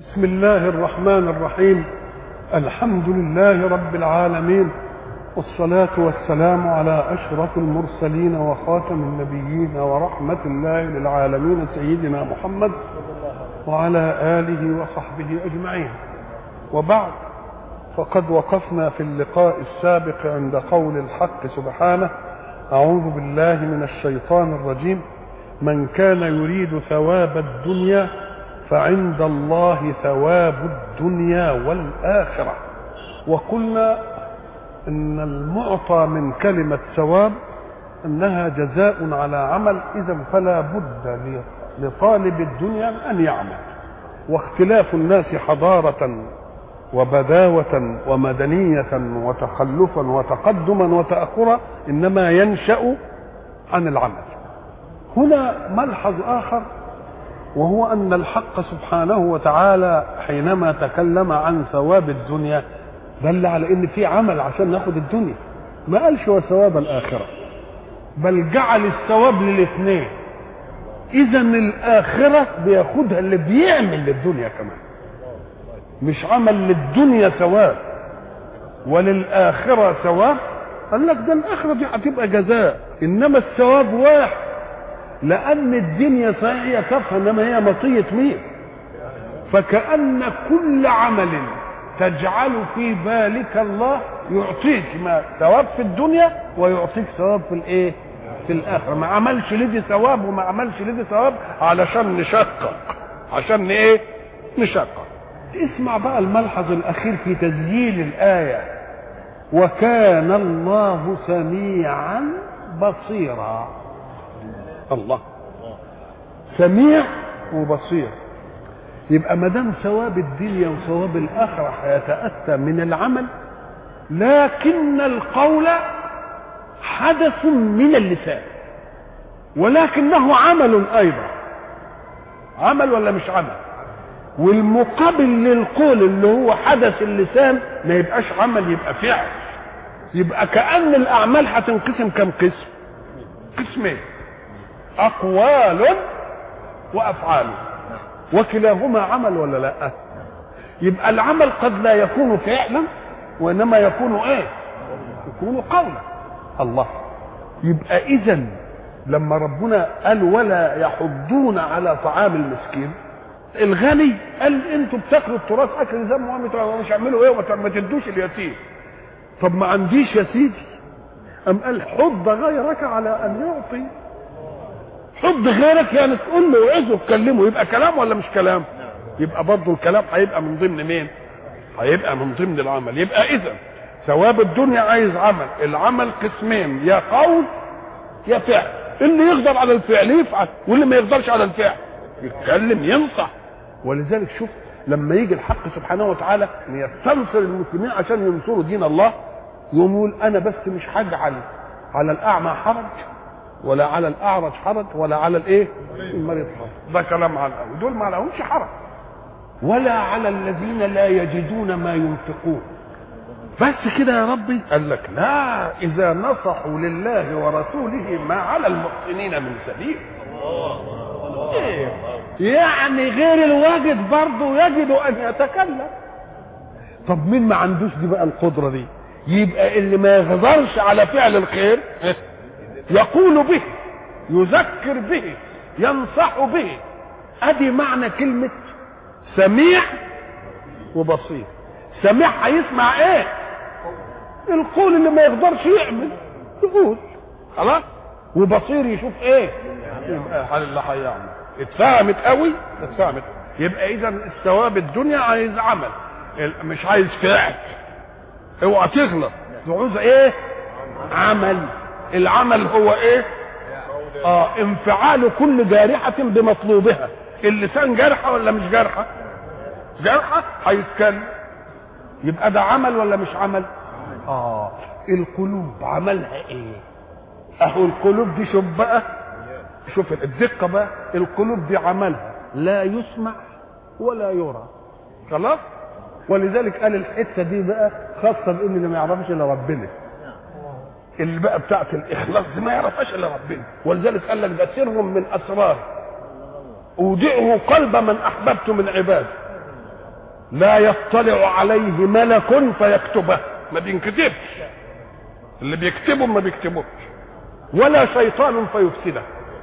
بسم الله الرحمن الرحيم. الحمد لله رب العالمين، والصلاة والسلام على أشرف المرسلين وخاتم النبيين ورحمة الله للعالمين سيدنا محمد وعلى آله وصحبه أجمعين. وبعد، فقد وقفنا في اللقاء السابق عند قول الحق سبحانه: أعوذ بالله من الشيطان الرجيم، من كان يريد ثواب الدنيا فعند الله ثواب الدنيا والآخرة. وقلنا إن المعطى من كلمة ثواب أنها جزاء على عمل، إذن فلا بد لطالب الدنيا أن يعمل. واختلاف الناس حضارة وبداوة ومدنية وتخلفا وتقدما وتأخرا إنما ينشأ عن العمل. هنا ملحظ آخر، وهو أن الحق سبحانه وتعالى حينما تكلم عن ثواب الدنيا دل على إن في عمل عشان ناخد الدنيا، ما قالش وثواب الآخرة، بل جعل الثواب للاثنين. إذن الآخرة بياخدها اللي بيعمل للدنيا كمان، مش عمل للدنيا ثواب وللآخرة ثواب. قال لك ده الآخرة دي هتبقى جزاء، إنما الثواب واحد، لأن الدنيا صحيح هي تافهة إنما هي مطية مين؟ فكأن كل عمل تجعل في بالك الله يعطيك ما ثواب في الدنيا ويعطيك ثواب في الايه؟ في الآخرة. ما عملش لدي ثواب وما عملش لدي ثواب علشان نشقق، عشان ايه؟ نشقق. اسمع بقى الملحظ الأخير في تسجيل الآية: وكان الله سميعا بصيرا. الله سميع وبصير. يبقى ما دام ثواب الدنيا وثواب الآخرة هيتأتى من العمل، لكن القول حدث من اللسان، ولكنه عمل أيضا. عمل ولا مش عمل؟ والمقابل للقول اللي هو حدث اللسان ما يبقاش عمل، يبقى فعل. يبقى كأن الأعمال هتنقسم كم قسم؟ قسمين: أقوال وأفعال، وكلاهما عمل ولا لا؟ يبقى العمل قد لا يكون فعلا وإنما يكون ايه؟ يكون قولا. الله. يبقى إذن لما ربنا قال ولا يحضون على طعام المسكين، الغني قال انتوا بتاكلوا التراث اكل ذم ومش اعملوا ايه وما تدوش اليتيم. طب ما عنديش يا سيدي، ام قال حض غيرك على ان يعطي. حض غيرك يعني تقول له وعظه تكلمه، يبقى كلام ولا مش كلام؟ يبقى برضه الكلام هيبقى من ضمن مين؟ هيبقى من ضمن العمل. يبقى اذا ثواب الدنيا عايز عمل، العمل قسمين: يا قول يا فعل. اللي يقدر على الفعل يفعل، واللي ما يقدرش على الفعل يتكلم ينصح. ولذلك شوف لما يجي الحق سبحانه وتعالى يستنصر المسلمين عشان ينصروا دين الله، يقول انا بس مش هجعل على الاعمى حرج ولا على الاعرج حرج ولا على الايه؟ المريض حرج. ده كلام على الاول، دول ما لهمش حرج. ولا على الذين لا يجدون ما ينفقون. بس كده يا ربي؟ قال لك لا، اذا نصحوا لله ورسوله ما على المحسنين من سبيل. يعني غير الواجد برضه يجد ان يتكلم. طب مين ما عندوش دي بقى القدرة دي؟ يبقى اللي ما يقدرش على فعل الخير يقول به، يذكر به، ينصح به. ادي معنى كلمة سميع وبصير. سميع هيسمع ايه؟ القول اللي ما يقدرش يعمل يقول خلاص، وبصير يشوف ايه؟ يبقى اللي هيعمل. اتفهمت قوي؟ اتفهمت. يبقى اذا الثواب الدنيا عايز عمل، مش عايز فعل. اوعى تغلط، عاوز ايه؟ عمل. العمل هو ايه؟ انفعال كل جارحة بمطلوبها. اللسان جارحة ولا مش جارحة؟ جارحة، هيتكلم. يبقى ده عمل ولا مش عمل؟ القلوب عملها ايه؟ اهو القلوب دي شوف بقى، شوف الدقة بقى، القلوب دي عملها لا يسمع ولا يرى. خلاص؟ ولذلك قال الحتة دي بقى خاصة بان اللي ما يعرفش الا ربنا. اللي بقى بتاعت الاخلاص دي ما يعرفهاش الا ربنا. ولذلك قال لك ده سر من اسرار اودعه قلب من احببت من عبادي. لا يطلع عليه ملك فيكتبه، ما بينكتبش، اللي بيكتبه ما بيكتبوش، ولا شيطان فيفسده.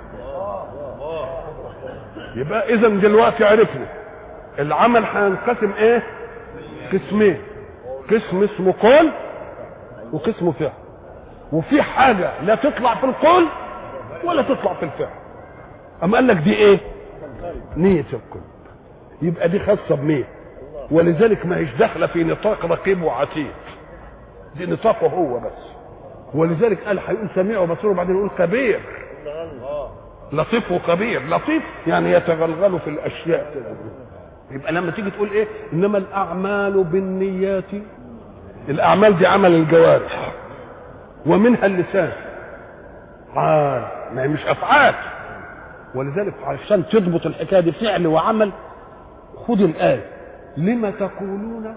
يبقى اذا دلوقتي عرفنا العمل هينقسم ايه؟ قسمين، قسم اسمه قول وقسم فعل. وفي حاجه لا تطلع في القول ولا تطلع في الفعل. اما قال لك دي ايه؟ نية القلب. يبقى دي خاصه بمين؟ ولذلك ما هيش داخله في نطاق رقيب وعتيد، دي نطاقه هو بس. ولذلك قال هيقول سميع وبصير وبعدين يقول خبير، لطيف وخبير. لطيف يعني يتغلغل في الاشياء كده. يبقى لما تيجي تقول ايه؟ انما الاعمال بالنيات، الاعمال دي عمل الجوارح ومنها اللسان، ما هي مش افعال. ولذلك عشان تضبط الحكايه دي فعل وعمل، خد الايه لما تقولون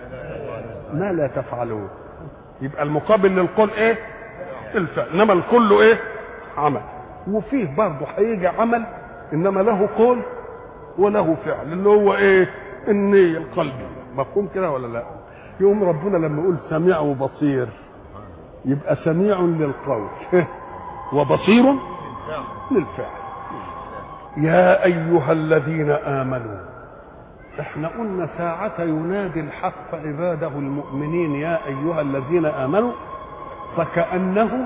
ما لا تفعلون. يبقى المقابل للقول ايه؟ الفعل. انما الكل ايه؟ عمل. وفيه برضه هيجي عمل انما له قول وله فعل، اللي هو ايه؟ النية القلبي. مفهوم كده ولا لا؟ يقوم ربنا لما يقول سميع وبصير يبقى سميع للقول وبصير للفعل. يا ايها الذين امنوا، احنا قلنا ساعة ينادي الحق عباده المؤمنين يا ايها الذين امنوا، فكأنه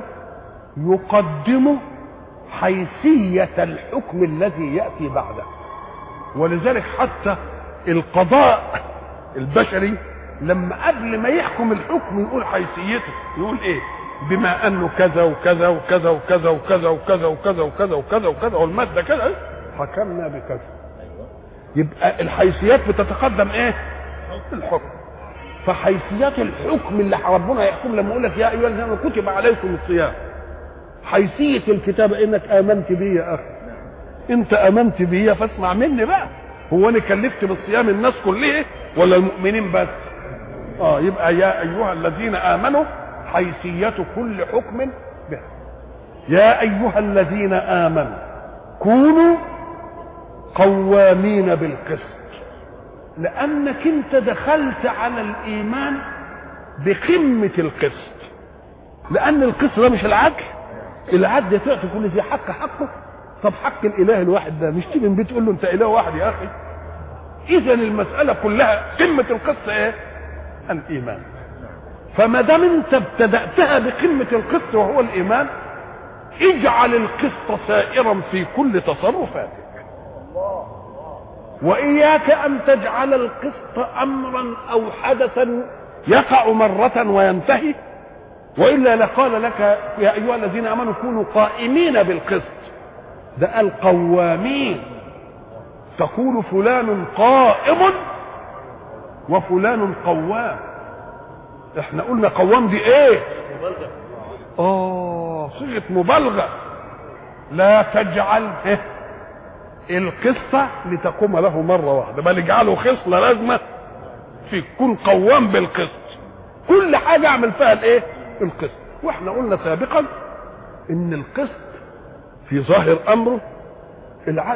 يقدم حيثية الحكم الذي يأتي بعده. ولذلك حتى القضاء البشري لما قبل ما يحكم الحكم يقول حيثيته، يقول ايه؟ بما انه كذا وكذا وكذا وكذا وكذا وكذا وكذا وكذا وكذا وكذا والمادة كذا حكمنا بكذا. يبقى الحيثيات بتتقدم ايه؟ الحكم. فحيثيات الحكم اللي ربنا يحكم لما يقول لك يا ايها الذين كتب عليكم الصيام، حيثيه الكتاب انك امنت بي يا اخي، انت امنت بي فاسمع مني بقى. هو انا كلفت بالصيام الناس كلها ولا المؤمنين بس؟ يبقى يا ايها الذين امنوا حيثيه كل حكم به. يا ايها الذين امنوا كونوا قوامين بالقسط، لانك انت دخلت على الايمان بقمه القسط. لان القسط ده مش العدل، العدل تعطي كل ذي حق حقه. طب حق الاله الواحد ده مش تيجي من بيت تقول له انت اله واحد يا اخي؟ اذا المساله كلها قمه القسط ايه؟ الايمان. فما دام انت ابتداتها بقمه القسط وهو الايمان، اجعل القسط سائرا في كل تصرفاتك. وإياك أن تجعل القسط أمرا أو حدثا يقع مرة وينتهي، وإلا لقال لك يا أيها الذين آمنوا كونوا قائمين بالقسط. ده قال قوامين، تقول فلان قائم وفلان قوام. احنا قلنا قوام دي ايه؟ صيغة مبالغة. لا تجعل القصة لتقوم له مرة واحدة، بل اجعله خصلة لازمة في كون قوام بالقسط. كل حاجة اعمل فيها الايه؟ القسط. واحنا قلنا سابقا ان القسط في ظاهر امره العدل،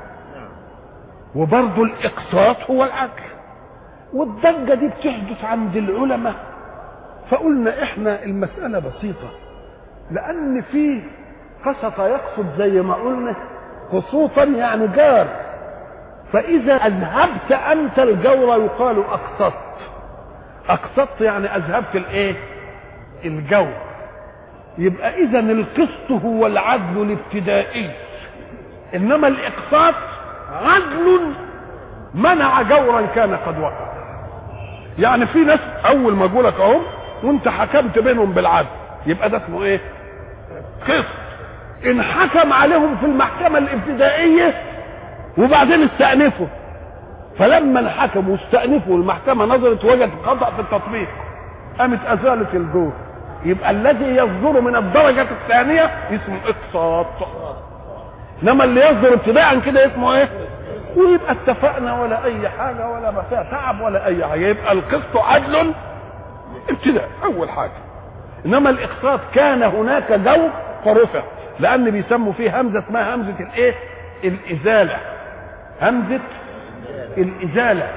وبرضه الاقساط هو العدل. والضجة دي بتحدث عند العلماء، فقلنا احنا المسألة بسيطة، لان فيه قسط يقصد زي ما قلنا قسوطا يعني جار. فاذا اذهبت انت الجور يقال اقسطت. اقسطت يعني اذهبت الايه؟ الجور. يبقى اذا القسط هو العدل الابتدائي، انما الاقساط عدل منع جورا كان قد وقع. يعني في ناس اول ما اقول لك اهو وانت حكمت بينهم بالعدل، يبقى ده اسمه ايه؟ قسط. ان حكم عليهم في المحكمة الابتدائية وبعدين استأنفوا، فلما الحكم واستأنفوا المحكمة نظرت وجدت خطأ في التطبيق، قامت ازالت الجور. يبقى الذي يصدر من الدرجة الثانية اسمه اقساط، انما اللي يصدر ابتداء كده اسمه ايه؟ ويبقى اتفقنا ولا اي حاجة ولا ما فيها تعب ولا اي حاجة. يبقى القسط عدل ابتداء اول حاجة، انما الاقساط كان هناك جو فرفع، لان بيسموا فيه همزة اسمها همزة الايه؟ الازالة. همزة الازالة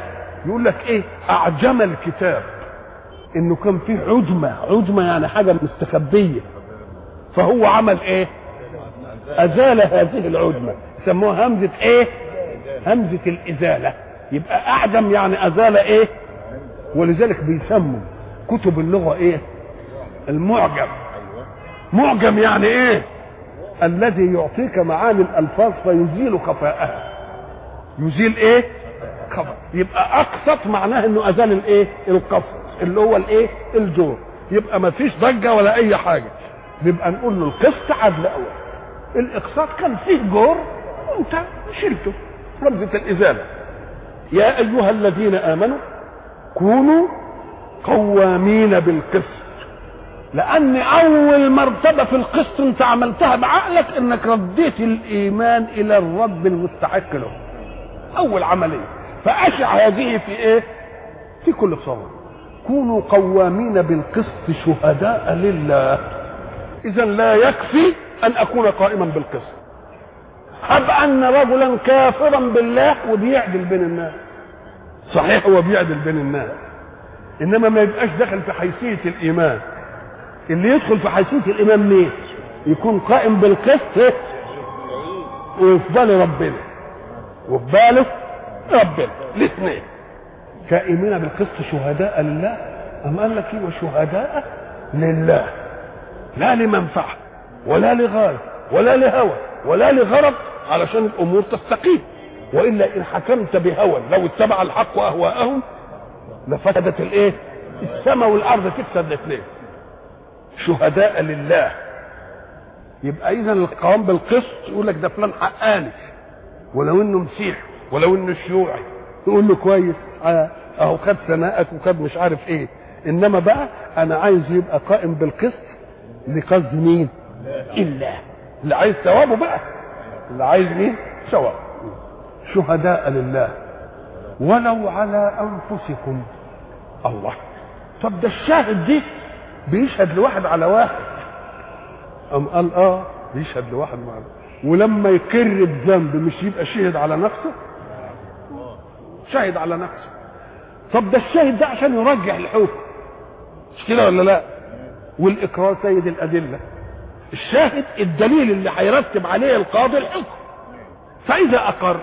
يقول لك ايه اعجم الكتاب انه كان فيه عجمه يعني حاجه مستخبيه، فهو عمل ايه؟ ازال هذه العجمه، يسموها همزه ايه؟ همزه الازاله. يبقى اعجم يعني ازال ايه؟ ولذلك بيسموا كتب اللغه ايه؟ المعجم. معجم يعني ايه؟ الذي يعطيك معاني الالفاظ فيزيل خفاءها. يزيل ايه؟ خفاء. يبقى اقسط معناه انه ازال الايه؟ القسط اللي هو الايه؟ الجور. يبقى ما فيش ضجه ولا اي حاجه، بيبقى نقول له القسط عدل اول، الاقساط كان فيه جور وانت شلته، رمزه الازاله. يا ايها الذين امنوا كونوا قوامين بالقسط، لان اول مرتبه في القسط انت عملتها بعقلك انك رديت الايمان الى الرب المستحق له، اول عمليه. فاشع هذه في ايه؟ في كل صوم. كونوا قوامين بالقسط شهداء لله. اذا لا يكفي ان اكون قائما بالقسط، هب ان رجلا كافرا بالله وبيعدل بين الناس، صحيح هو بيعدل بين الناس، انما ما يبقاش داخل في حيثيه الايمان. اللي يدخل في حيثيه الايمان مين؟ يكون قائم بالقسط وفي باله ربنا، وفي باله ربنا الاثنين. قائمين بالقسط شهداء لله. أم قال لك ايه؟ وشهداء لله، لا لمنفعه ولا لغايه ولا لهوى ولا لغرض، علشان الامور تستقيم. والا ان حكمت بهوى لو اتبع الحق اهواءهم لفسدت الايه؟ السماء والارض تفسد الاثنين. شهداء لله. يبقى اذا القوام بالقسط يقول لك ده فلان حقاني، ولو انه مسيحي ولو انه شيوعي يقول له كويس اهو خد ثناءك وخد مش عارف ايه. انما بقى انا عايز يبقى قائم بالقسط لقصد مين؟ الله. اللي عايز ثوابه بقى، اللي عايز مين؟ ثواب. شهداء لله ولو على انفسكم. الله، طب ده الشاهد دي بيشهد لواحد على واحد. أم قال بيشهد لواحد مع ولما يقر بذنب مش يبقى شهد على نفسه؟ شهد على نفسه. طب ده الشاهد ده عشان يرجح الحكم، مش كده ولا لا؟ والاقرار سيد الادله. الشاهد الدليل اللي هيرتب عليه القاضي الحكم، فاذا اقر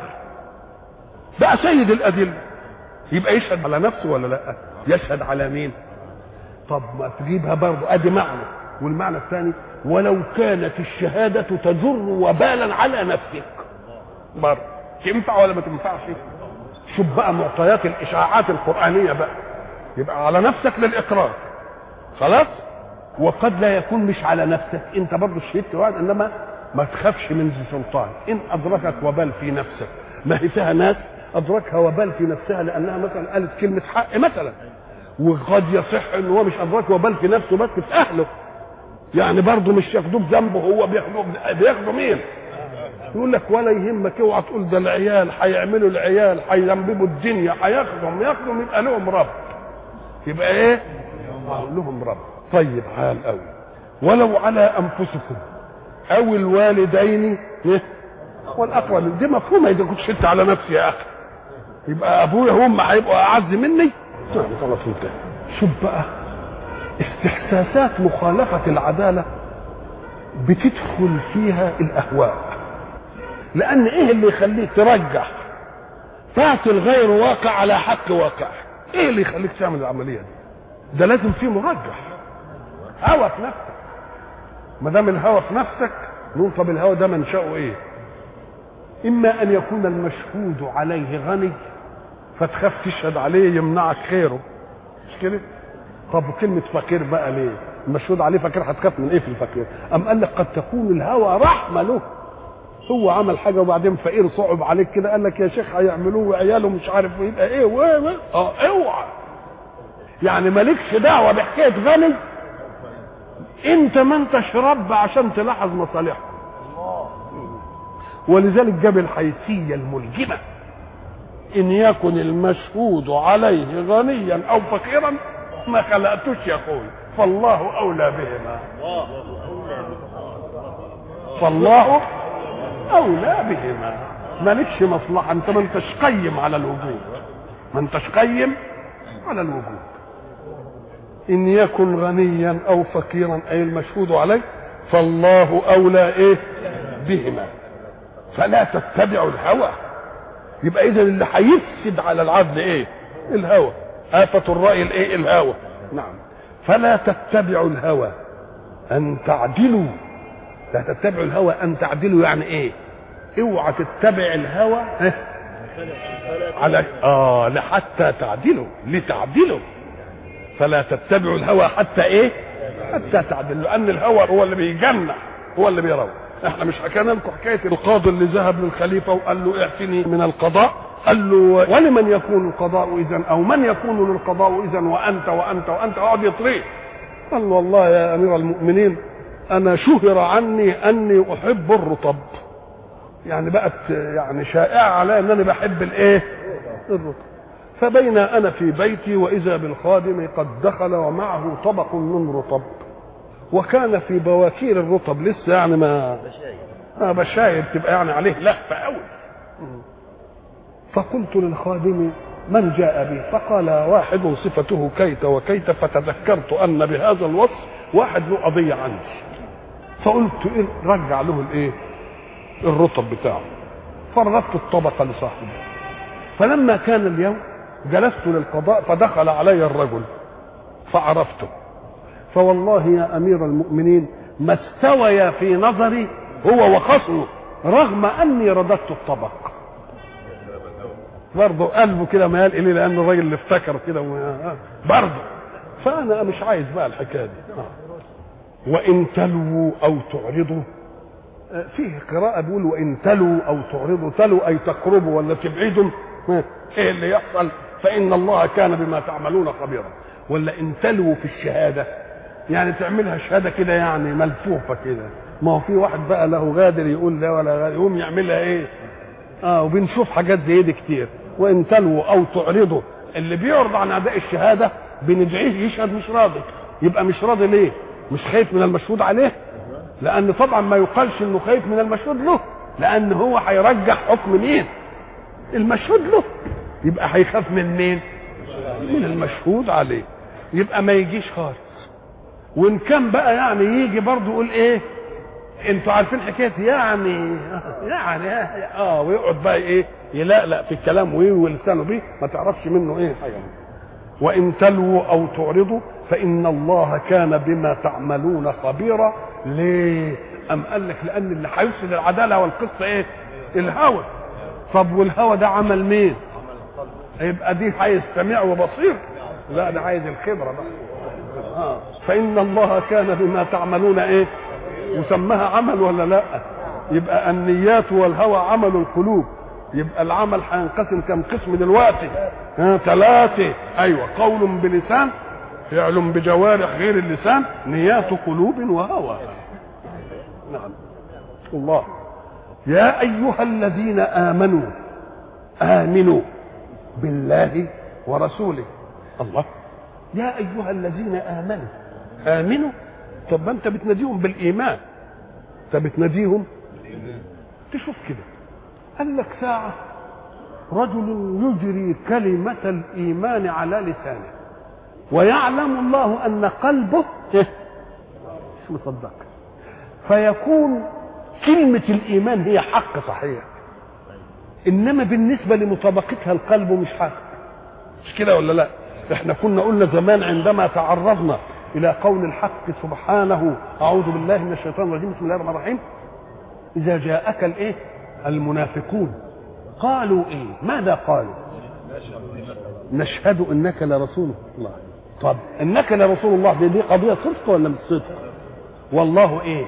بقى سيد الادله يبقى يشهد على نفسه ولا لا؟ يشهد على مين؟ طب ما تجيبها برضه ادي معنى. والمعنى الثاني ولو كانت الشهاده تجر وبالا على نفسك، برضه تنفع ولا ما تنفعش؟ شوف بقى معطيات الاشاعات القرانيه بقى. يبقى على نفسك للاقرار خلاص، وقد لا يكون مش على نفسك، انت برضه شهدت واحد، انما ما تخافش من ذي سلطان. ان ادركك وبال في نفسك، ما هي فيها ناس ادركها وبال في نفسها لانها مثلا قالت كلمه حق مثلا، وقد يصح ان هو مش ادرك وبال في نفسه بس في اهله، يعني برضه مش ياخدوه بذنبه، هو بياخدوا مين؟ يقول لك ولا يهمك، اوعى تقول ده العيال هيعملوا، العيال هيذنبوا الدنيا، هياخدهم يبقى لهم رب. يبقى ايه؟ لهم رب. طيب حال قوي. ولو على انفسكم او الوالدين والاقربين، دي مفهومه. اذا كنت شلت على نفسي يا اخي يبقى ابويا هم هيبقوا اعز مني؟ خلاص انتهى. شوف بقى استحساسات مخالفه العداله بتدخل فيها الاهواء. لان ايه اللي يخليك ترجح تعطي الغير واقع على حق واقع؟ ايه اللي يخليك تعمل العمليه دي؟ ده لازم فيه مرجح، هوى في نفسك. ما دام الهوى في نفسك نقول طب الهوى ده منشأه ايه؟ اما ان يكون المشهود عليه غني فتخاف تشهد عليه يمنعك خيره، مش كده؟ طب كلمه فقير بقى ليه؟ المشهود عليه فقير، هتخاف من ايه في الفقير؟ ام قال لك قد تكون الهوى رحمه له، هو عمل حاجه وبعدين فقير صعب عليك كده، قال لك يا شيخ هيعملوه وعياله مش عارف يبقى ايه اوعى. يعني مالكش دعوه بحكايه غني، انت ما انتش رب عشان تلاحظ مصالحه. ولذلك جاب الحيثيه الملجمه، ان يكن المشهود عليه غنيا او فقيرا ما خلقتوش يا اخوي، فالله اولى بهما. فالله اولى بهما، مالكش مصلحه، انت ما انتش قيم على الوجود. ما انتش قيم على الوجود. ان يكن غنيا او فقيرا اي المشهود عليه فالله اولى ايه بهما، فلا تتبعوا الهوى. يبقى اذا اللي هيفسد على العدل ايه؟ الهوى. آفة الرأي الايه؟ الهوى. نعم. فلا تتبعوا الهوى ان تعدلوا. لا تتبعوا الهوى ان تعدلوا يعني ايه؟ اوعى تتبع الهوى على لحتى تعدلوا، لتعدلوا. فلا تتبعوا الهوى حتى ايه؟ حتى تعدلوا، لان الهوى هو اللي بيجنح، هو اللي بيروح. احنا مش حكينا لكم حكايه القاضي اللي ذهب للخليفه وقال له اعطني من القضاء؟ قال له ولمن يكون القضاء اذا، او من يكون للقضاء اذا وانت وانت وانت؟ اقعد يطريه. قال له والله يا امير المؤمنين انا شهر عني اني احب الرطب، يعني بقت يعني شائعه علي ان انا بحب الايه؟ الرطب. فبين انا في بيتي واذا بالخادم قد دخل ومعه طبق من رطب، وكان في بواكير الرطب لسه يعني ما بشاير تبقى يعني عليه لهفه قوي. فقلت للخادم من جاء به؟ فقال واحد صفته كيت وكيت، فتذكرت ان بهذا الوصف واحد له قضيه عندي، فقلت إيه؟ رجع له الايه؟ الرطب بتاعه. فرغبت الطبق لصاحبه. فلما كان اليوم جلست للقضاء فدخل علي الرجل فعرفته، فوالله يا امير المؤمنين ما استويا في نظري هو وخصمه رغم اني رددت الطبق. برضه قلبه كده ميال اليه لان الراجل اللي افتكر كده برضه. فانا مش عايز بقى الحكايه دي. وان تلووا او تعرضوا، فيه قراءه بيقول وان تلووا او تعرضوا، تلوا اي تقربوا ولا تبعدوا، ايه اللي يحصل؟ فان الله كان بما تعملون خبيرا. ولا ان تلووا في الشهاده يعني تعملها شهاده كده يعني ملفوفه كده. ما هو في واحد بقى له غادر يقول لا ولا غادر يقوم يعملها ايه؟ وبنشوف حاجات زي دي كتير. وان تلووا او تعرضوا، اللي بيعرض عن اداء الشهاده بندعيه يشهد مش راضي. يبقى مش راضي ليه؟ مش خايف من المشهود عليه؟ لان طبعا ما يقالش انه خايف من المشهود له، لان هو هيرجح حكم مين؟ المشهود له. يبقى هيخاف من مين؟ من المشهود عليه. يبقى ما يجيش خالص. وان كان بقى يعني يجي برضه يقول ايه؟ انتوا عارفين حكايه يعني ويقعد بقى ايه؟ يلقلق في الكلام ولسانه بيه ما تعرفش منه ايه حاجه. وان تلووا او تعرضوا فان الله كان بما تعملون خبيرا. ليه؟ ام قال لك لان اللي هيفسد العداله والقصه ايه؟ الهوى. طب والهوى ده عمل مين؟ يبقى دي عايز سميع وبصير؟ لا ده عايز الخبره بقى. فان الله كان بما تعملون ايه؟ وسماها عمل ولا لا؟ يبقى النيات والهوى عمل القلوب. يبقى العمل هينقسم كم قسم دلوقتي؟ 3. ايوه، قول بلسان، فعل بجوارح غير اللسان، نيات قلوب وهوى. نعم. الله يا ايها الذين امنوا امنوا بالله ورسوله. الله يا ايها الذين امنوا. طب انت بتناديهم بالايمان، انت بتناديهم تشوف كده. قال لك ساعه رجل يجري كلمه الايمان على لسانه ويعلم الله ان قلبه مش مصدق، فيكون كلمه الايمان هي حق صحيح، انما بالنسبه لمطابقتها القلب مش حق. مش كده ولا لا؟ احنا كنا قلنا زمان عندما تعرضنا الى قول الحق سبحانه اعوذ بالله من الشيطان الرجيم بسم الله الرحمن الرحيم اذا جاءك الايه؟ المنافقون قالوا ايه؟ ماذا قالوا؟ نشهد انك لرسول الله. طب انك لرسول الله دي قضيه صدق ولا مش صدق؟ والله ايه؟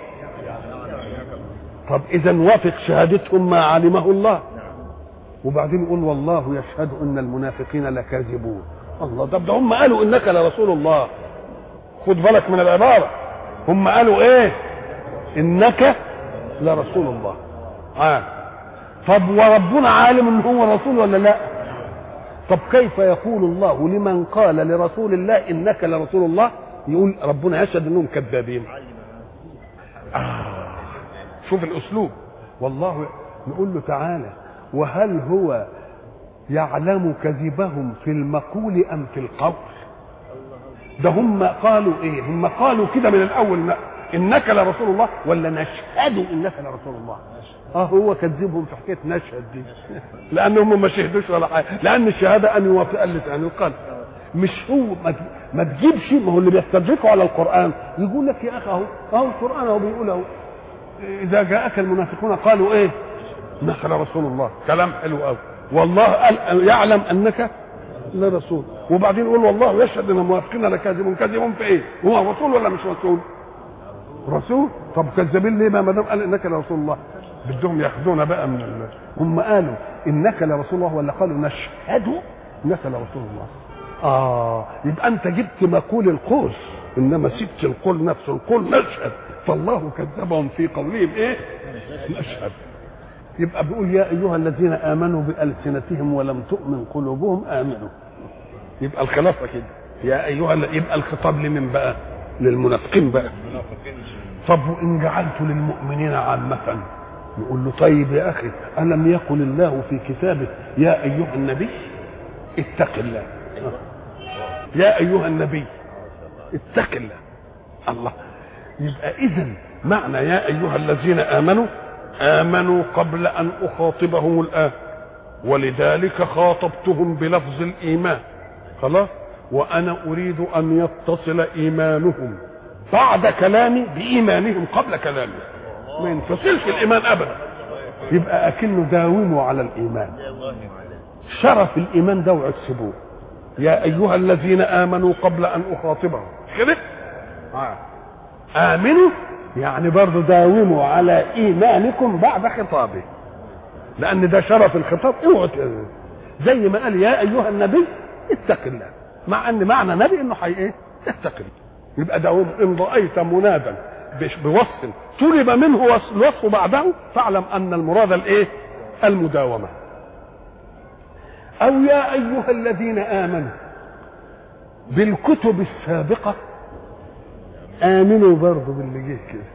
طب اذا وافق شهادتهم ما علمه الله. وبعدين يقول والله يشهد ان المنافقين لكاذبون. الله، طب ده هم قالوا انك لرسول الله. خد بالك من العباره، هم قالوا ايه؟ انك لرسول الله. طب وربنا عالم ان هو رسول ولا لا؟ طب كيف يقول الله لمن قال لرسول الله انك لرسول الله يقول ربنا يشهد انهم كذابين؟ شوف الاسلوب. والله نقول له تعالى، وهل هو يعلم كذبهم في المقول ام في القول. ده هم قالوا ايه؟ هم قالوا كده من الاول انك لرسول الله ولا نشهد انك لرسول الله. هو كذبهم في حكايه نشهد دي لانهم ما شهدوش ولا حاجه، لان الشهاده ان يوافق اللسان القلب. مش هو ما تجيبش، ما هو اللي بيستدركوا على القران يقول لك يا اخي اهو القران اهو بيقول اهو اذا جاءك المنافقون قالوا ايه؟ انك لرسول الله. كلام حلو قوي. والله قال يعلم انك لرسول، وبعدين يقول والله يشهد ان المنافقين لكاذبون. كاذبون في ايه؟ هو رسول ولا مش رسول؟ رسول. طب كذابين ليه ما دام قال انك لرسول الله؟ بدهم ياخذونا بقى من هم قالوا انك لرسول الله ولا قالوا نشهد انك لرسول الله؟ يبقى انت جبت مقول القول انما سبت القول نفسه. القول نشهد، فالله كذبهم في قولهم ايه؟ نشهد. يبقى بيقول يا ايها الذين امنوا بالسنتهم ولم تؤمن قلوبهم امنوا. يبقى الخلاصه كده يا ايها يبقى الخطاب لمن بقى؟ للمنافقين بقى. طب وان جعلت للمؤمنين عامه يقول له طيب يا اخي الم يقل الله في كتابه يا ايها النبي اتق الله؟ يا ايها النبي اتق الله. الله. يبقى اذا معنى يا ايها الذين امنوا قبل ان اخاطبهم الان، ولذلك خاطبتهم بلفظ الايمان. خلاص. وانا اريد ان يتصل ايمانهم بعد كلامي بايمانهم قبل كلامي، ما ينفصلش الايمان ابدا. يبقى اكنه داوموا على الايمان، شرف الايمان ده واكسبوه. يا ايها الذين امنوا قبل ان اخاطبهم كده امنوا، يعني برضه داوموا على ايمانكم بعد خطابه، لان ده شرف الخطاب. اوعوا زي ما قال يا ايها النبي اتق الله، مع ان معنى نبي انه ايه؟ اتق الله. يبقى داوم. ان رايت منادا بوصف طلب منه الوصف بعده فاعلم ان المراد الايه؟ المداومه. او يا ايها الذين امنوا بالكتب السابقه امنوا برضه باللي جه كده.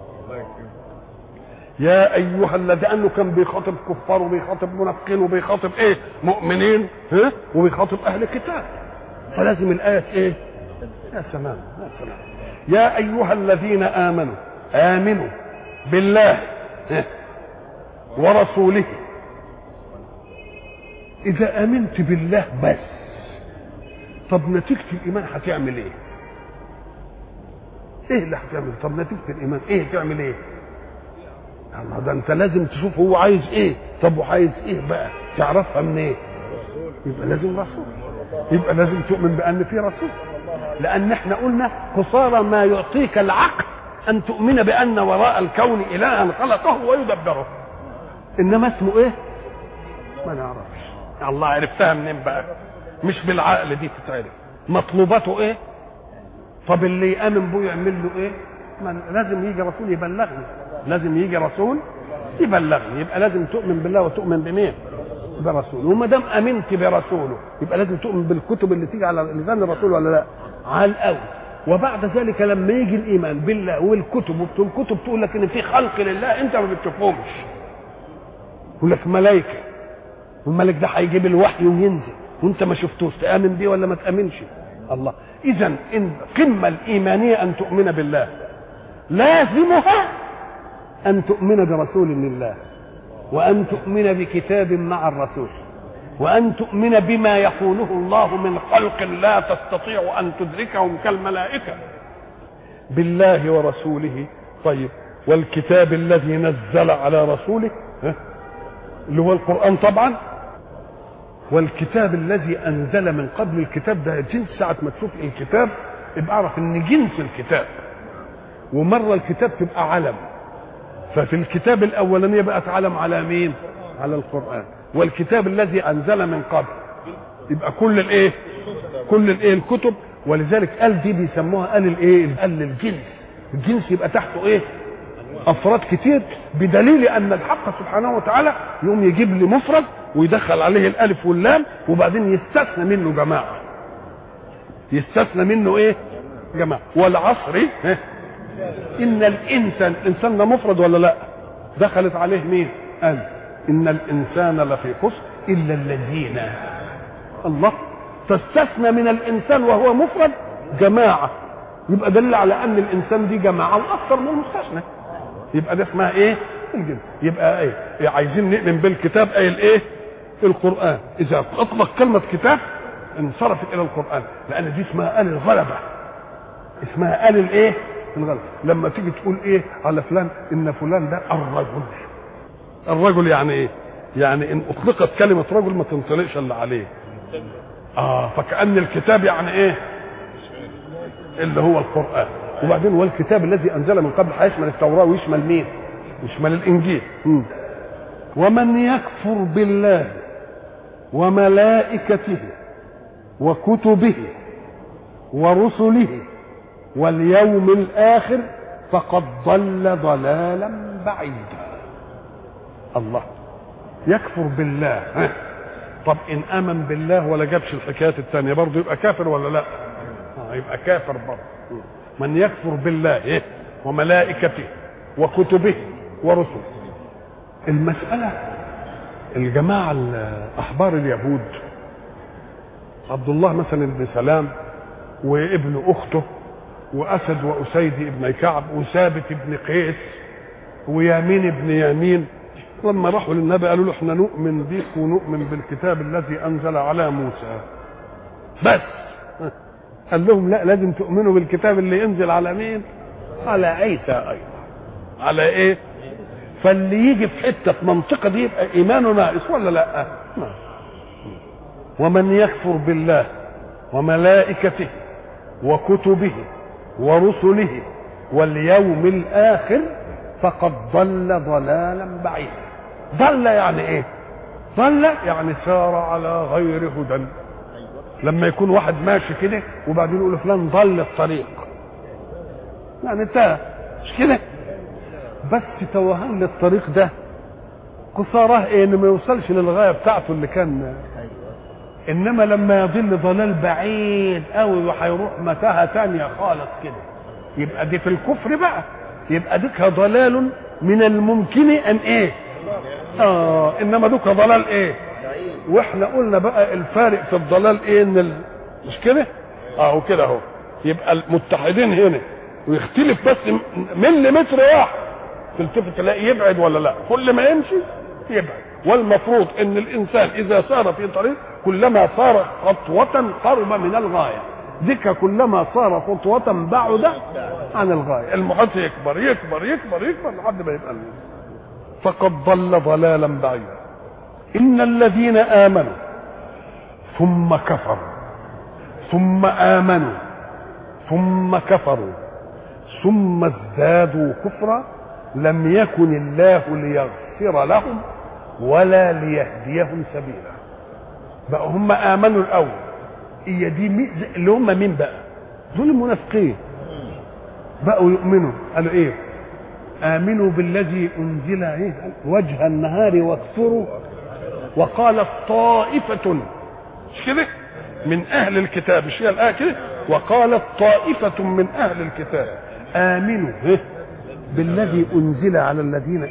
يا ايها الذين، لانه كان بيخاطب كفار وبيخاطب منافقين وبيخاطب ايه؟ مؤمنين، وبيخاطب اهل الكتاب، فلازم الايه ايه؟ يا سلام يا سلام. يا ايها الذين امنوا بالله ورسوله. اذا امنت بالله بس، طب نتيجه الايمان هتعمل ايه؟ ايه اللي هتعمل؟ طب نتيجه الايمان ايه تعمل ايه؟ الله، ده انت لازم تشوف هو عايز ايه. طب وعايز ايه بقى؟ تعرفها من ايه؟ يبقى لازم رسول، يبقى لازم تؤمن بان في رسول. لان احنا قلنا قصارى ما يعطيك العقل ان تؤمن بان وراء الكون الها خلقه ويدبره، انما اسمه ايه؟ ما نعرفش. الله عرفتها منين بقى؟ مش بالعقل دي تتعرف. مطلوباته ايه؟ طب اللي يامن بيه يعمل له ايه؟ لازم يجي رسول يبلغني، لازم يجي رسول يبلغني. يبقى لازم تؤمن بالله وتؤمن بمين؟ برسوله. وما دام امنت برسوله يبقى لازم تؤمن بالكتب اللي تيجي على لسان الرسول ولا لا؟ على الاول. وبعد ذلك لما يجي الايمان بالله والكتب، والكتب تقول لك ان في خلق لله انت ما بتشوفهمش، يقول لك ملائكه، والملك ده هيجيب الوحي وينزل وانت ما شفتوش، تامن بيه ولا ما تامنش؟ الله. اذا ان القمه الايمانيه ان تؤمن بالله، لازمها ان تؤمن برسول لله، وان تؤمن بكتاب مع الرسول، وان تؤمن بما يقوله الله من خلق لا تستطيع ان تدركهم كالملائكه. بالله ورسوله. طيب والكتاب الذي نزل على رسوله اللي هو القرآن طبعا، والكتاب الذي انزل من قبل. الكتاب ده جنس، ساعة ما تشوف الكتاب ابقى اعرف ان جنس الكتاب، ومرة الكتاب تبقى علم. ففي الكتاب الاولانية بقت علم على مين؟ على القرآن. والكتاب الذي انزل من قبل يبقى كل الايه؟ كل الايه؟ الكتب. ولذلك قال دي بيسموها قال الايه؟ قال الجنس. الجنس يبقى تحته ايه؟ افراد كتير، بدليل ان الحق سبحانه وتعالى يقوم يجيب لي مفرد ويدخل عليه الالف واللام وبعدين يستثنى منه جماعه. يستثنى منه ايه؟ جماعه. والعصر ان الانسان ده مفرد ولا لا؟ دخلت عليه مين؟ قال ان الانسان لفي خسر الا الذين. الله، تستثنى من الانسان وهو مفرد جماعه، يبقى دل على ان الانسان دي جماعه واكثر من المستثنى، يبقى ده اسمها ايه؟ الجنس. يبقى ايه؟ عايزين نؤمن بالكتاب اي الايه؟ القران. اذا اطلق كلمه كتاب انصرفت الى القران، لان دي اسمها آل الغلبه، اسمها آل الايه؟ الغلبه. لما تيجي تقول ايه على فلان ان فلان ده الرجل، الرجل يعني ايه؟ يعني ان اطلقت كلمه رجل ما تنطلقش الا عليه. فكأن الكتاب يعني ايه؟ اللي هو القرآن. وبعدين والكتاب الذي انزل من قبل هيشمل التوراة ويشمل مين؟ يشمل الانجيل. ومن يكفر بالله وملائكته وكتبه ورسله واليوم الآخر فقد ضل ضلالا بعيدا. الله، يكفر بالله. طب ان امن بالله ولا جابش الحكايات الثانيه برضه يبقى كافر ولا لا؟ يبقى كافر برضه. من يكفر بالله وملائكته وكتبه ورسله. المساله الجماعه احبار اليهود، عبد الله مثلا بن سلام وابن اخته واسد واسيد ابن كعب وثابت ابن قيس ويامين ابن يامين، لما راحوا للنبي قالوا له احنا نؤمن بك ونؤمن بالكتاب الذي انزل على موسى بس. قال لهم لا، لازم تؤمنوا بالكتاب اللي ينزل على مين؟ على عيسى ايضا. على ايه؟ فاللي يجي في حته في منطقه دي يبقى ايمانه ناقص ولا لا؟ ومن يكفر بالله وملائكته وكتبه ورسله واليوم الاخر فقد ضل ضلالا بعيدا. ضل يعني ايه؟ ضل يعني سار على غير هدى. لما يكون واحد ماشي كده وبعدين يقول فلان ضل الطريق، يعني انت مش كده، بس توهان للطريق ده قصاره ايه؟ انه ما يوصلش للغايه بتاعته اللي كان. انما لما يضل ضلال بعيد قوي وهيروح متاهه ثانيه خالص كده، يبقى دي في الكفر بقى، يبقى ديك ضلال من الممكن ان ايه؟ انما دوك ضلال ايه؟ واحنا قلنا بقى الفارق في الضلال ايه؟ ان مش كده وكده اهو. يبقى المتحدين هنا ويختلف بس مليمتر واحد تلتفت تلاقي يبعد ولا لا، كل ما يمشي يبعد. والمفروض ان الانسان اذا سار في طريق كلما صار خطوة قرب من الغاية، ذيك كلما صار خطوة بعد عن الغاية. المحيط يكبر يكبر يكبر يكبر لحد ما يبقى فقد ضل ضلالا بعيدا. إن الذين آمنوا ثم كفروا ثم آمنوا ثم كفروا ثم ازدادوا كفرا لم يكن الله ليغفر لهم ولا ليهديهم سبيلا. بقى هم آمنوا الأول، هي دي اللي هم مين بقى؟ دول المنافقين. بقوا يؤمنوا، قالوا ايه؟ آمنوا بالذي أنزل ايه وجه النهار واكفروا. وقالت طائفة مش كده من أهل الكتاب، مش هي الآية كده؟ وقالت طائفة من أهل الكتاب آمنوا بالذي أنزل على الذين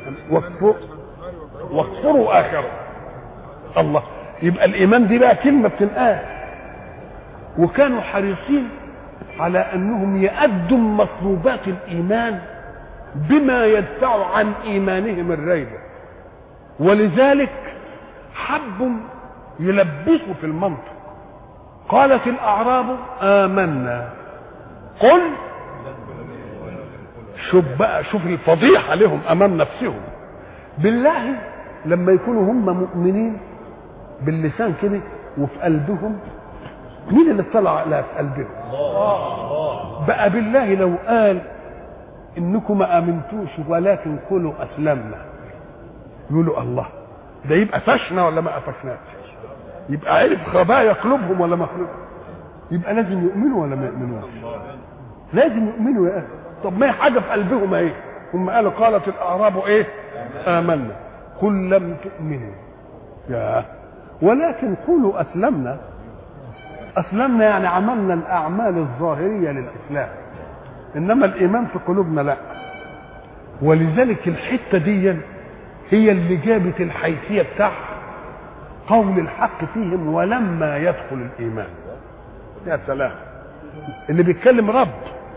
واكفروا آخره. الله، يبقى الإيمان دي بقى كلمة بتنقال. وكانوا حريصين على أنهم يأدوا مطلوبات الإيمان بما يدفع عن إيمانهم الريبة، ولذلك حبوا يلبسوا في المنطق. قالت الأعراب آمنا قل. شوف بقى، شوف الفضيحة لهم أمام نفسهم. بالله لما يكونوا هم مؤمنين باللسان كده وفي قلبهم، مين اللي اطلع على في قلبهم؟ بقى بالله لو قال انكم ما امنتوش ولكن قولوا اسلمنا، يقولوا الله، ده يبقى فشنا ولا ما قفشناش؟ يبقى عرف خبايا قلوبهم ولا ما قلوبهم؟ يبقى لازم يؤمنوا ولا ما يؤمنوش؟ لازم يؤمنوا يا اخي. طب ما هي حاجه في قلبهم ايه؟ هم قالوا قالت الاعراب ايه؟ امنا قل لم تؤمنوا يا ولكن قولوا اسلمنا. اسلمنا يعني عملنا الاعمال الظاهريه للاسلام، انما الايمان في قلوبنا لا. ولذلك الحته دي هي اللي جابت الحيثيه بتاعها. قول الحق فيهم ولما يدخل الايمان. يا سلام، اللي بيتكلم رب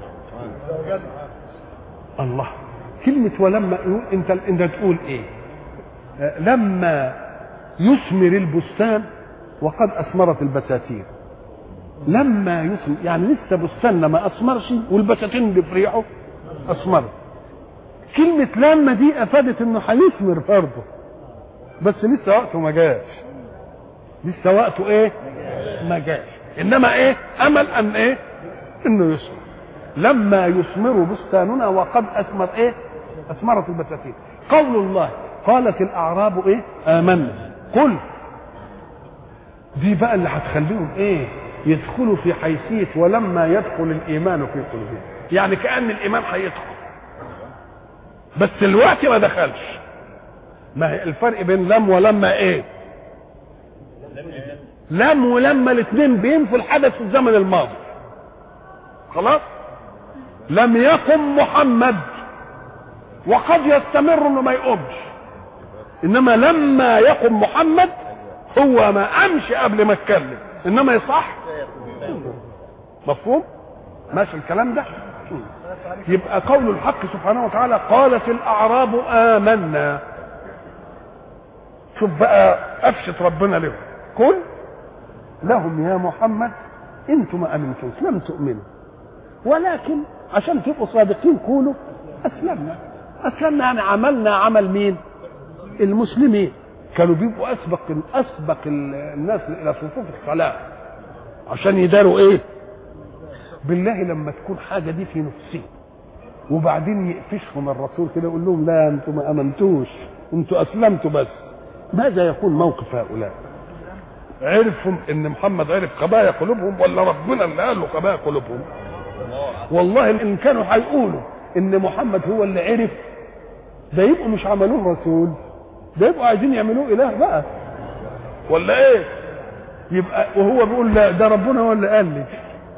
الله. كلمة ولما انت تقول ايه؟ لما يثمر البستان وقد اثمرت البساتين. لما يثمر يعني لسه بستاننا ما اثمرش والبساتين اللي في ريحه اثمرت. كلمة لما دي افادت انه هيثمر برضه، بس لسه وقته ما جاش. لسه وقته ايه؟ ما جاش. انما ايه؟ امل ان ايه؟ انه يثمر. لما يثمر بستاننا وقد اثمر ايه؟ اثمرت البساتين. قول الله قالت الاعراب ايه؟ امنا. قل دي بقى اللي هتخليهم ايه؟ يدخلوا في حيثيه ولما يدخل الايمان في قلوبهم. يعني كأن الايمان هيدخل بس الوقت ما دخلش. ما هي الفرق بين لم ولما ايه؟ لم ولما الاثنين بينفوا الحدث في الزمن الماضي. خلاص؟ لم يقم محمد وقد يستمر انه ما يقومش، انما لما يقم محمد هو ما قامش قبل ما اتكلم، انما يصح. مفهوم؟ ماشي الكلام ده؟ يبقى قول الحق سبحانه وتعالى قالت الاعراب آمنا. شوف بقى قفشة ربنا لهم. قل لهم يا محمد انتم ما امنتوش، لم تؤمنوا، ولكن عشان تبقوا صادقين قولوا اسلمنا. اسلمنا يعني عملنا عمل مين؟ المسلمين. كانوا بيبقوا اسبق الناس الى صفوف الصلاه عشان يداروا ايه؟ بالله لما تكون حاجه دي في نفسهم وبعدين يقفشهم الرسول كده يقول لهم لا انتم ما امنتوش، انتم اسلمتوا بس، ماذا يكون موقف هؤلاء؟ عرفهم ان محمد عرف خبايا قلوبهم ولا ربنا اللي قال له خبايا قلوبهم؟ والله ان كانوا هيقولوا ان محمد هو اللي عرف ده يبقوا مش عملوه رسول، ده يبقوا عايزين يعملوه اله بقى ولا ايه؟ يبقى وهو بيقول لا ده ربنا هو اللي قال لي.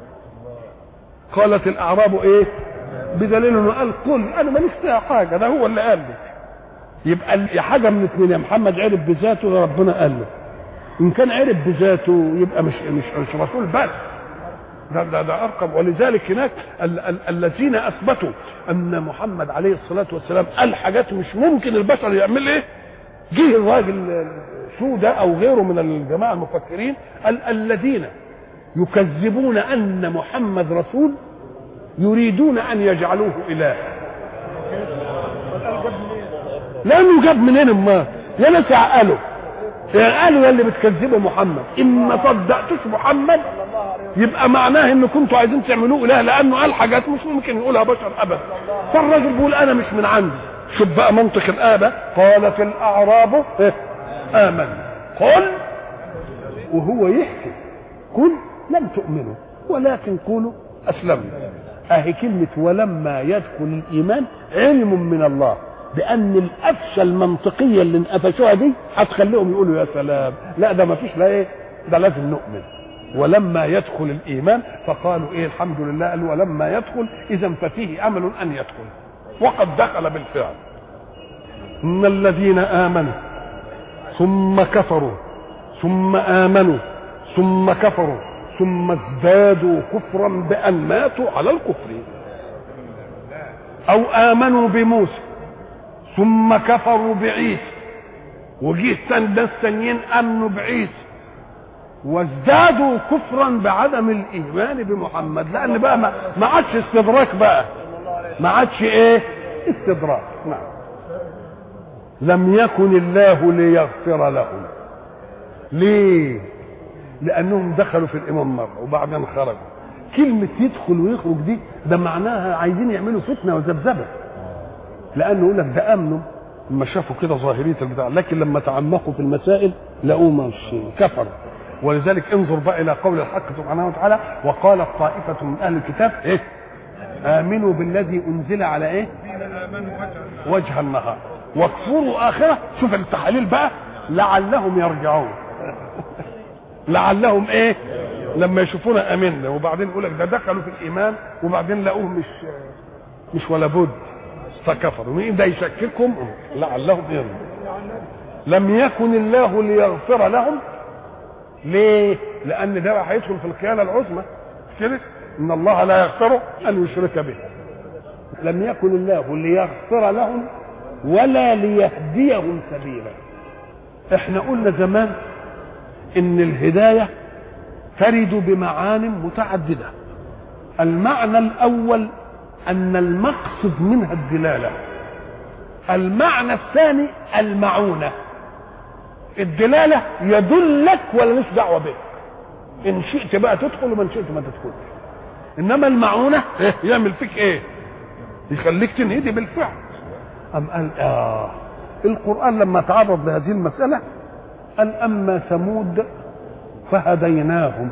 قالت الاعراب ايه؟ بدليل انه قال قل انا ماليش فيها حاجه، ده هو اللي قال لي. يبقى حاجه من اثنين، يا محمد عرف بذاته يا ربنا قال له. ان كان عرف بذاته يبقى مش رسول بس، ده ارقم. ولذلك هناك الذين اثبتوا ان محمد عليه الصلاه والسلام قال حاجات مش ممكن البشر يعمل ايه. جه الراجل شو ده او غيره من الجماعه المفكرين قال الذين يكذبون ان محمد رسول يريدون ان يجعلوه اله. لانه جاب منين ما يا ناس عقلوا قالوا يا اللي بتكذبوا محمد ان ما صدقتوش محمد يبقى معناه ان كنتوا عايزين تعملوه اله، لانه قال حاجات مش ممكن يقولها بشر ابدا. فالراجل بيقول انا مش من عندي. شوف بقى منطق الآبة. قالت الاعراب امن. قل وهو يحكي قل لم تؤمنوا ولكن قولوا اسلمنا. اهي كلمه ولما يدخل الايمان علم من الله بان القفشه المنطقيه اللي انقفشوها دي هتخليهم يقولوا يا سلام، لا ده ما فيش لا ايه، ده لازم نؤمن. ولما يدخل الايمان فقالوا ايه الحمد لله. قالوا ولما يدخل اذا ففيه امل ان يدخل، وقد دخل بالفعل. ان الذين امنوا ثم كفروا ثم امنوا ثم كفروا ثم ازدادوا كفرا بان ماتوا على الكفر، او امنوا بموسى ثم كفروا بعيسى وجيه ناس ثانيين امنوا بعيسى وازدادوا كفرا بعدم الايمان بمحمد. لان بقى ما عادش استدراك، بقى ما عادش ايه استدراك. نعم. لم يكن الله ليغفر لهم. ليه؟ لانهم دخلوا في الايمان مره وبعدين خرجوا. كلمه يدخل ويخرج دي ده معناها عايزين يعملوا فتنه وذبذبه، لانه يقول لك ده امنوا لما شافوا كده ظاهريه البتاع، لكن لما تعمقوا في المسائل لقوا مش كفروا. ولذلك انظر بقى الى قول الحق سبحانه وتعالى وقالت طائفه من اهل الكتاب ايه؟ امنوا بالذي انزل على ايه؟ وجه النهار واكفروا اخره. شوف التحاليل بقى، لعلهم يرجعون. لعلهم ايه؟ لما يشوفونا امنا وبعدين يقول لك ده دخلوا في الايمان وبعدين لقوه مش ولا بد فكفروا. مين ده يشككهم؟ لعلهم يرجعون. لم يكن الله ليغفر لهم. ليه؟ لان ده هيدخل في الخيانه العظمى كده، ان الله لا يغفر ان يشرك به. لم يكن الله ليغفر لهم ولا ليهديهم سبيلا. احنا قلنا زمان ان الهدايه ترد بمعان متعدده. المعنى الاول ان المقصد منها الدلاله. المعنى الثاني المعونه. الدلاله يدلك ولا مش دعوه بك، ان شئت بقى تدخل ومن شئت ما تدخلش. انما المعونه يعمل فيك ايه؟ يخليك تنهدي بالفعل. ام قال القران لما تعرض لهذه المساله قال اما ثمود فهديناهم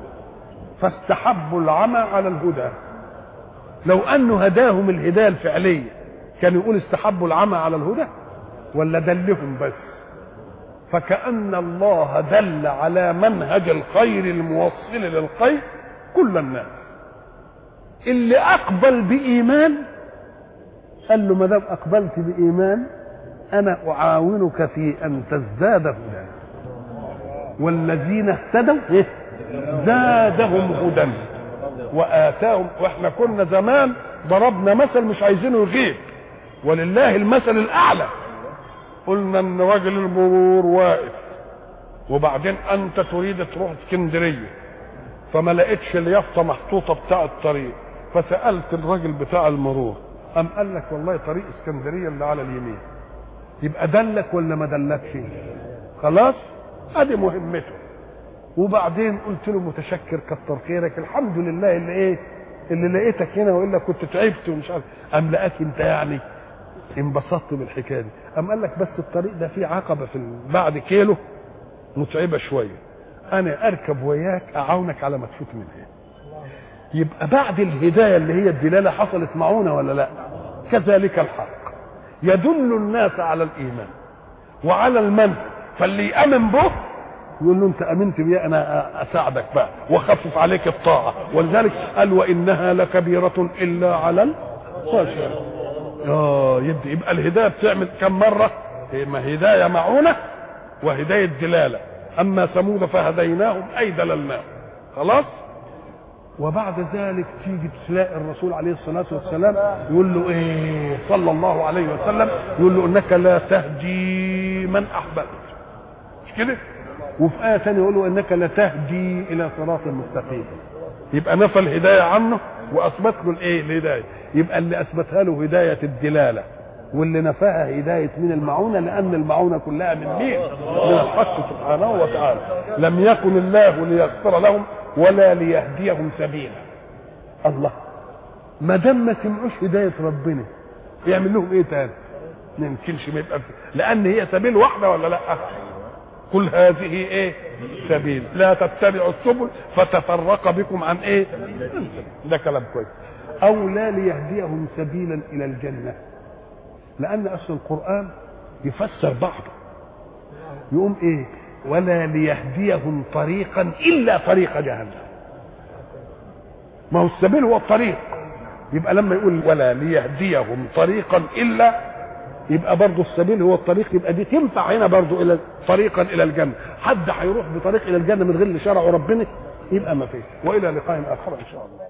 فاستحبوا العمى على الهدى. لو انه هداهم الهدايه الفعليه كان يقول استحبوا العمى على الهدى ولا دلهم بس؟ فكأن الله دل على منهج الخير الموصل للخير كل الناس. اللي اقبل بايمان قال له ما دام اقبلت بايمان انا اعاونك في ان تزداد هدى، والذين اهتدوا زادهم هدى واتاهم. واحنا كنا زمان ضربنا مثل مش عايزينه يغيب، ولله المثل الاعلى. قلنا ان راجل المرور واقف وبعدين انت تريد تروح اسكندريه فما لقيتش اليافطه محطوطه بتاع الطريق، فسالت الراجل بتاع المرور قام قال لك والله طريق اسكندريه اللي على اليمين. يبقى دلك ولا ما دلكش؟ خلاص ادي مهمته. وبعدين قلت له متشكر كتر خيرك الحمد لله اللي لقيتك هنا والا كنت تعبت ومش عارف. قام لقاك انت يعني انبسطت بالحكايه دي. قام قال لك بس الطريق ده فيه عقبه في بعد كيلو متعبه شويه، انا اركب وياك اعاونك على ما تفوت منها. يبقى بعد الهدايه اللي هي الدلاله حصلت معونه ولا لا؟ كذلك الحق يدل الناس على الايمان وعلى المنهج، فاللي يامن به يقول له انت امنت بي انا اساعدك بقى واخفف عليك الطاعه. ولذلك قال وانها لكبيره الا على الخاشعين. يبقى الهدايه بتعمل كم مره؟ ما هدايه معونه وهدايه دلاله. اما ثمود فهديناهم اي دللناهم. خلاص. وبعد ذلك تيجي تلاقي الرسول عليه الصلاه والسلام يقول له ايه صلى الله عليه وسلم، يقول له انك لا تهدي من احببت، مش كده؟ وفي آية ثانية يقول له انك لتهدي الى صراط مستقيم. يبقى نفى الهداية عنه واثبت له الهداية. يبقى اللي اثبتها له هداية الدلالة واللي نفاها هداية من المعونة، لان المعونة كلها من مين؟ من الحق سبحانه وتعالى. لم يكن الله ليغفر لهم ولا ليهديهم سبيلا. الله ما دام ما سمعوش هداية ربنا يعمل لهم ايه تاني؟ ما يمكنش ما يبقى لان هي سبيل واحدة ولا لا؟ كل هذه سبيل لا تتبعوا السبل فتفرق بكم عن ده كلام كويس. او لا ليهديهم سبيلا الى الجنه، لان اصل القران يفسر بعضه يقوم ولا ليهديهم طريقا الا طريق جهنم. ما هو السبيل هو الطريق، يبقى لما يقول ولا ليهديهم طريقا الا يبقى برضه السبيل هو الطريق. يبقى دي تنفع هنا برضه الى طريقا الى الجنه. حد هيروح بطريق الى الجنه من غير اللي شرعه ربنا؟ يبقى ما فيش. والى لقاء اخر ان شاء الله.